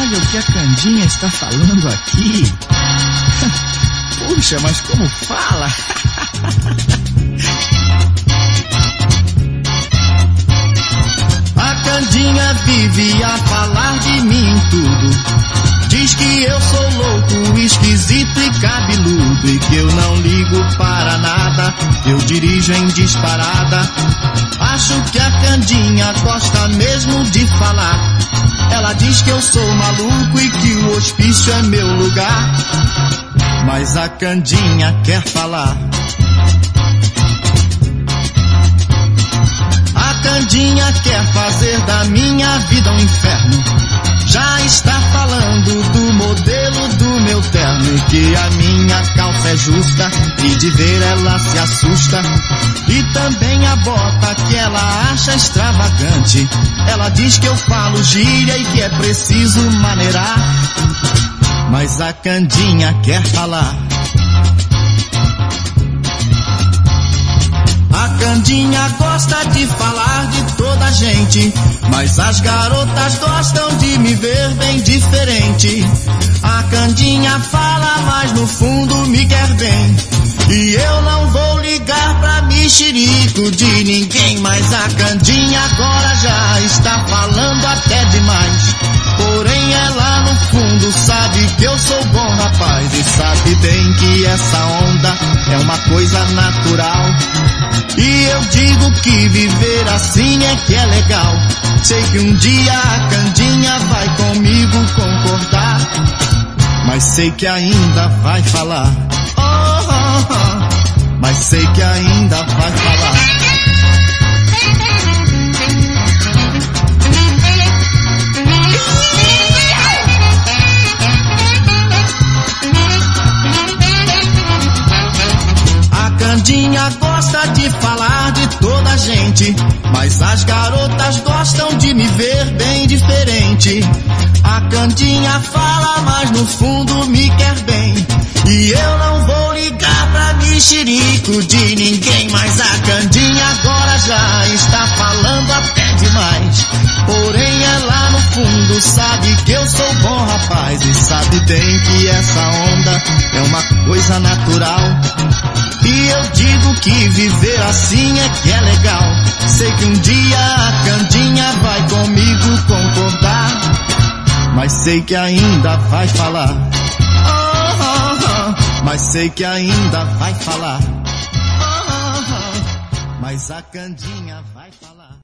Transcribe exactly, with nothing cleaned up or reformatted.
Olha o que a Candinha está falando aqui. Puxa, mas como fala? A Candinha vive a falar de mim em tudo. Diz que eu sou louco, esquisito e cabeludo, e que eu não ligo para nada, eu dirijo em disparada. Acho que a Candinha gosta mesmo de falar. Ela diz que eu sou maluco e que o hospício é meu lugar. Mas a Candinha quer falar. A Candinha quer fazer da minha vida um inferno. Já está falando do modelo do meu terno, e que a minha calça é justa, e de ver ela se assusta. E também a bota que ela acha extravagante. Ela diz que eu falo gíria e que é preciso maneirar. Mas a Candinha quer falar. A Candinha gosta de falar de toda a gente, mas as garotas gostam de me ver bem diferente. A Candinha fala, mas no fundo me quer bem. E eu não vou ligar pra mexerico de ninguém. Mas a Candinha agora já está falando até demais. Porém ela no fundo sabe que eu sou bom rapaz, e sabe bem que essa onda é uma coisa natural. E eu digo que viver assim é que é legal. Sei que um dia a Candinha vai comigo concordar, mas sei que ainda vai falar. Oh, oh, oh. Mas sei que ainda vai falar. A Candinha gosta de falar de toda a gente, mas as garotas gostam de me ver bem diferente. A Candinha fala, mas no fundo me quer bem. E eu não vou ligar pra mexerico de ninguém. Mas a Candinha agora já está falando até demais. Porém ela no fundo sabe que eu sou bom rapaz, e sabe bem que essa onda é uma coisa natural. E eu digo que viver assim é que é legal. Sei que um dia a Candinha vai comigo concordar, mas sei que ainda vai falar. Oh, oh, oh. Mas sei que ainda vai falar. Oh, oh, oh. Mas a Candinha vai falar.